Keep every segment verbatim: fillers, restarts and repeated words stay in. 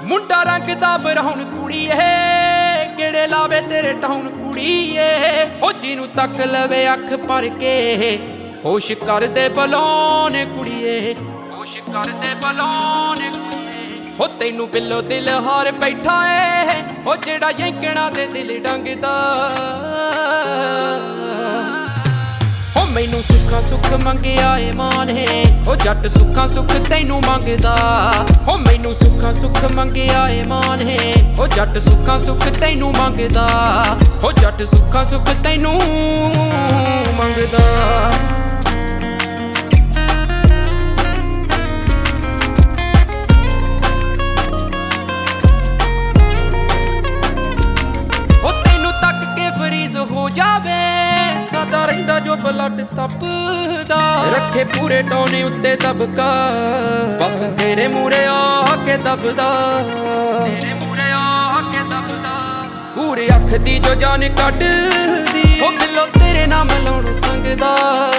ਮੁੰਡਾ ਰੰਗ ਦਾ ਬਰਾਉਨ ਕੁੜੀਏ ਕਿਹੜੇ ਲਾਵੇ ਤੇਰੇ ਟਾਉਨ ਕੁੜੀਏ ਹੋ ਜਿਹਨੂੰ ਤੱਕ ਲਵੇ ਅੱਖ ਭਰ ਕੇ ਹੋਸ਼ ਕਰਦੇ ਬਲੋਨ ਕੁੜੀਏ ਹੋਸ਼ ਕਰਦੇ ਬਲੋਨ ਕੁੜੀਏ ਹੋ ਤੈਨੂੰ ਬਿੱਲੋ ਦਿਲ ਹਾਰ ਬੈਠਾ ਏ ਹੋ ਜਿਹੜਾ ਯੰਕਣਾ ਦੇ ਦਿਲ ਡੰਗਦਾ ਹੋ ਮੈਨੂੰ ਸੁੱਖਾਂ ਸੁੱਖ ਮੰਗਿਆ ਏ ਮਾਨੇ ਹੋ ਜੱਟ ਸੁੱਖਾਂ ਸੁੱਖ ਤੈਨੂੰ ਮੰਗਦਾ ਹੋ ਮੈਨੂੰ ਸੁੱਖਾਂ ਸੁੱਖ ਮੰਗਿਆ ਏ ਮਾਨੇ ਹੋ ਜੱਟ ਸੁੱਖਾਂ ਸੁੱਖ ਤੈਨੂੰ ਮੰਗਦਾ ਹੋ ਜੱਟ ਸੁੱਖਾਂ ਸੁੱਖ ਤੈਨੂੰ ਮੰਗਦਾ ਹੋ ਜਾਵੇ ਸਦਾ ਰਹਿੰਦਾ ਜੋ ਬਲੱਡ ਤਪਦਾ ਰੱਖੇ ਪੂਰੇ ਟੋਨੇ ਉੱਤੇ ਦਬਕਾ ਬਸ ਤੇਰੇ ਮੂਰੇ ਆ ਕੇ ਦਬਦਾ ਤੇਰੇ ਮੂਰੇ ਆ ਕੇ ਦਬਦਾ ਪੂਰੇ ਅੱਖ ਦੀ ਜੋ ਜਾਨ ਕੱਢਦੀ ਉਹ ਬਿੱਲੋ ਤੇਰੇ ਨਾਮ ਲਾਉਣ ਸੰਗਦਾ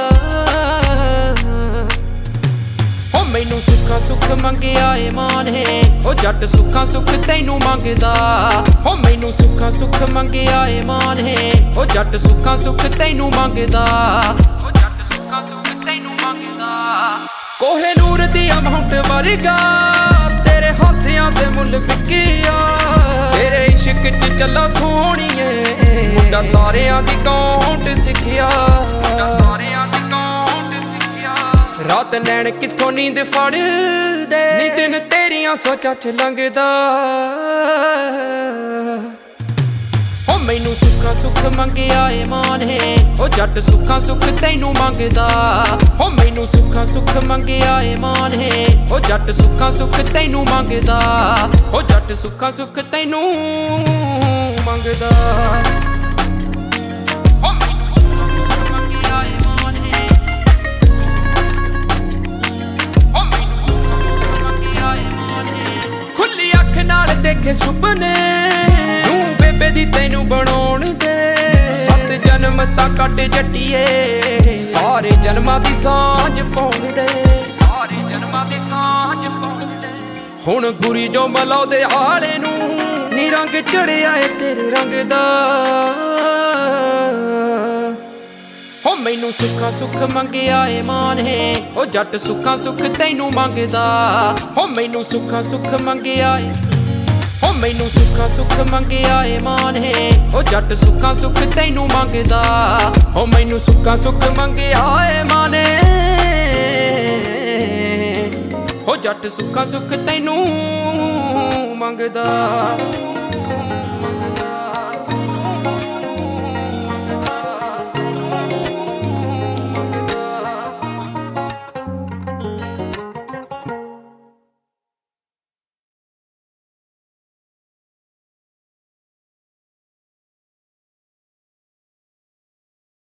ਹੋ ਮੈਨੂੰ ਸੁੱਖਾਂ ਸੁੱਖ ਮੰਗਿਆ ਏ ਮਾਨੇ ਹੋ ਜੱਟ ਸੁੱਖਾਂ ਸੁੱਖ ਤੈਨੂੰ ਮੰਗਦਾ ਹੋ ਮੈਨੂੰ ਸੁੱਖਾਂ ਸੁੱਖ ਮੰਗਿਆ ਏ ਮਾਨੇ ਹੋ ਜੱਟ ਸੁੱਖਾਂ ਸੁੱਖ ਤੈਨੂੰ ਮੰਗਦਾ ਹੋ ਜੱਟ ਸੁੱਖਾਂ ਸੁੱਖ ਤੈਨੂੰ ਮੰਗਦਾ ਕੋਹੇ ਨੂਰ ਦੀ ਅਮਾਉਂਟ ਵਰਗਾ ਤੇਰੇ ਹਾਸਿਆਂ ਦੇ ਮੁੱਲ ਵਿਕਿਆ ਤੇਰੇ ਇਸ਼ਕ ਚ ਚੱਲਾ ਸੋਹਣੀਏ ਮੁੰਡਾ ਤਾਰਿਆਂ ਦੀ ਕੌਂਟ ਸਿੱਖਿਆ ਮੁੰਡਾ ਤਾਰਿਆਂ ਦੀ ਕੌਂਟ ਸਿੱਖਿਆ ਰਾਤ ਨੈਣ ਕਿੱਥੋਂ ਨੀਂਦ ਫੜਦੇ ਨੀ ਦਿਨ ਤੇਰੀਆਂ ਸੋਚਾਂ ਚ ਲੰਘਦਾ ਹੋ ਮੈਨੂੰ ਸੁੱਖਾਂ ਸੁੱਖ ਮੰਗਿਆ ਏ ਮਾਨੇ ਹੋ ਜੱਟ ਸੁੱਖਾਂ ਸੁੱਖ ਤੈਨੂੰ ਮੰਗਦਾ ਹੋ ਮੈਨੂੰ ਸੁੱਖਾਂ ਸੁੱਖ ਮੰਗਿਆ ਏ ਮਾਨੇ ਹੋ ਜੱਟ ਸੁੱਖਾਂ ਸੁੱਖ ਤੈਨੂੰ ਮੰਗਦਾ ਹੋ ਜੱਟ ਸੁੱਖਾਂ ਸੁੱਖ ਤੈਨੂੰ ਮੰਗਦਾ ਦੇਖੇ ਸੁਪਨੇ ਤੂੰ ਬੇਬੇ ਦੀ ਤੈਨੂੰ ਬਣਾਉਣ ਦੇ ਸੱਤ ਜਨਮ ਤਾਂ ਕੱਟ ਜੱਟੀਏ ਸਾਰੇ ਜਨਮਾਂ ਦੀ ਸਾਂਝ ਪਾਉਣ ਦੇ ਸਾਰੇ ਜਨਮਾਂ ਦੀ ਸਾਂਝ ਪਾਉਣ ਦੇ ਹੁਣ ਗੁਰੀ ਜੋ ਮਲਾਉਦੇ ਹਾਲੇ ਨੂੰ ਨੀ ਰੰਗ ਚੜਿਆ ਏ ਤੇਰੇ ਰੰਗ ਦਾ ਹੋ ਮੈਨੂੰ ਸੁੱਖਾਂ ਸੁੱਖ ਮੰਗਿਆ ਏ ਮਾਨੇ ਹੋ ਜੱਟ ਸੁੱਖਾਂ ਸੁੱਖ ਤੈਨੂੰ ਮੰਗਦਾ ਹੋ ਮੈਨੂੰ ਸੁੱਖਾਂ ਸੁੱਖ ਮੰਗਿਆ ਏ ਹੋ ਮੈਨੂੰ ਸੁੱਖਾਂ ਸੁੱਖ ਮੰਗਿਆ ਏ ਮਾਨੇ ਹੋ ਜੱਟ ਸੁੱਖਾਂ ਸੁੱਖ ਤੈਨੂੰ ਮੰਗਦਾ ਹੋ ਮੈਨੂੰ ਸੁੱਖਾਂ ਸੁੱਖ ਮੰਗਿਆ ਏ ਮਾਨੇ ਹੋ ਜੱਟ ਸੁੱਖਾਂ ਸੁੱਖ ਤੈਨੂੰ ਮੰਗਦਾ।